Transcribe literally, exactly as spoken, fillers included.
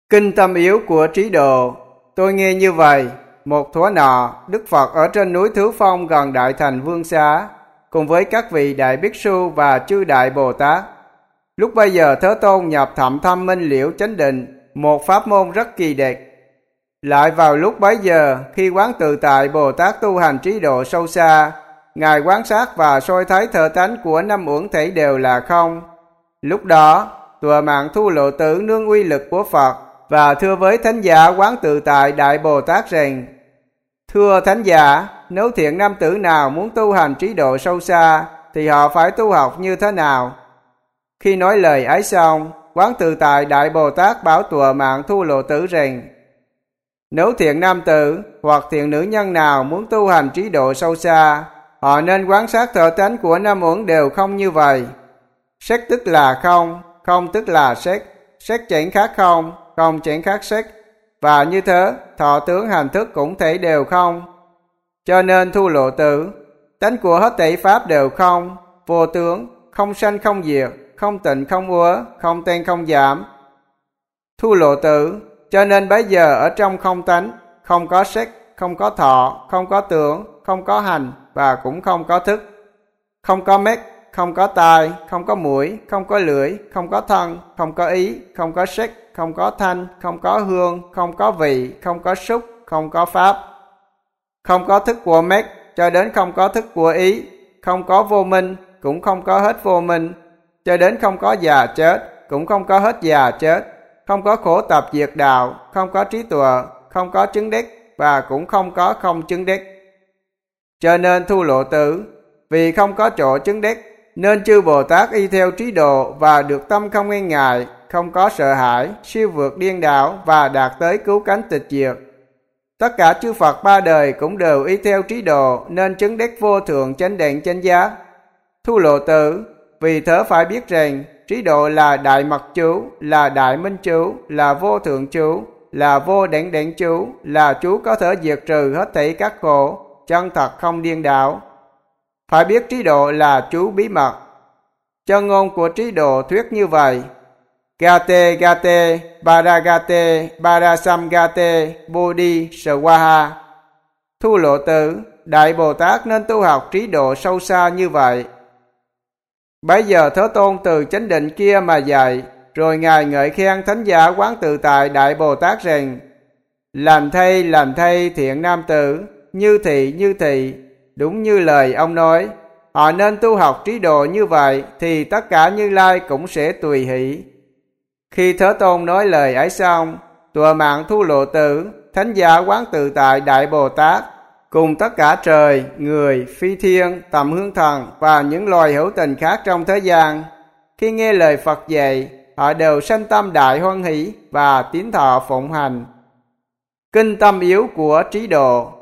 Kinh Tâm Yếu của Trí Độ. Tôi nghe như vậy, một thuở nọ, Đức Phật ở trên núi Thứ Phong gần Đại Thành Vương Xá, cùng với các vị Đại Bích Su và chư Đại Bồ Tát. Lúc bây giờ Thế Tôn nhập thậm thâm minh liễu chánh định, một pháp môn rất kỳ địch. Lại vào lúc bấy giờ, khi quán tự tại Bồ Tát tu hành trí độ sâu xa, Ngài quan sát và soi thấy thờ tánh của năm uẩn thể đều là không. Lúc đó, Tùa Mạng Thu Lộ Tử nương uy lực của Phật và thưa với Thánh giả quán tự tại Đại Bồ Tát rằng: Thưa Thánh giả, nếu thiện nam tử nào muốn tu hành trí độ sâu xa, thì họ phải tu học như thế nào? Khi nói lời ấy xong, quán tự tại Đại Bồ Tát bảo Tùa Mạng Thu Lộ Tử rằng: Nếu thiện nam tử hoặc thiện nữ nhân nào muốn tu hành trí độ sâu xa, họ nên quan sát thọ tánh của năm uẩn đều không như vậy. Sắc tức là không, không tức là sắc, sắc chẳng khác không, không chẳng khác sắc, và như thế thọ tướng hành thức cũng thể đều không. Cho nên Thu Lộ Tử, tánh của hết thảy pháp đều không, vô tướng, không sanh không diệt, không tịnh không úa, không tan không giảm. Thu Lộ Tử, cho nên bấy giờ ở trong không tánh, không có sắc, không có thọ, không có tưởng, không có hành và cũng không có thức. Không có mắt, không có tai, không có mũi, không có lưỡi, không có thân, không có ý, không có sắc, không có thanh, không có hương, không có vị, không có xúc, không có pháp. Không có thức của mắt, cho đến không có thức của ý, không có vô minh, cũng không có hết vô minh, cho đến không có già chết, cũng không có hết già chết, không có khổ tập diệt đạo, không có trí tuệ, không có chứng đắc và cũng không có không chứng đắc. Cho nên Thu Lộ Tử, vì không có chỗ chứng đắc, nên chư Bồ Tát y theo trí độ và được tâm không e ngại, không có sợ hãi, siêu vượt điên đảo và đạt tới cứu cánh tịch diệt. Tất cả chư Phật ba đời cũng đều y theo trí độ nên chứng đắc vô thượng chánh đẳng chánh giác. Thu Lộ Tử, vì thế phải biết rằng trí độ là đại mật chú, là đại minh chú, là vô thượng chú, là vô đẳng đẳng chú, là chú có thể diệt trừ hết thảy các khổ, chân thật không điên đảo. Phải biết trí độ là chú bí mật. Chân ngôn của trí độ thuyết như vậy: Gate gate, baragate, barasamgate, bodhi swaha. Thu Lộ Tử, Đại Bồ Tát nên tu học trí độ sâu xa như vậy. Bấy giờ Thế Tôn từ chánh định kia mà dạy, rồi Ngài ngợi khen Thánh giả quán tự tại Đại Bồ Tát rằng: Lành thay, lành thay thiện nam tử, như thị, như thị, đúng như lời ông nói. Họ nên tu học trí độ như vậy, thì tất cả Như Lai cũng sẽ tùy hỷ. Khi Thế Tôn nói lời ấy xong, Tùa Mạng Thu Lộ Tử, Thánh giả quán tự tại Đại Bồ Tát, cùng tất cả trời, người, phi thiên, tầm hương thần và những loài hữu tình khác trong thế gian, khi nghe lời Phật dạy, họ đều sanh tâm đại hoan hỷ và tín thọ phụng hành. Kinh Tâm Yếu của Trí Độ.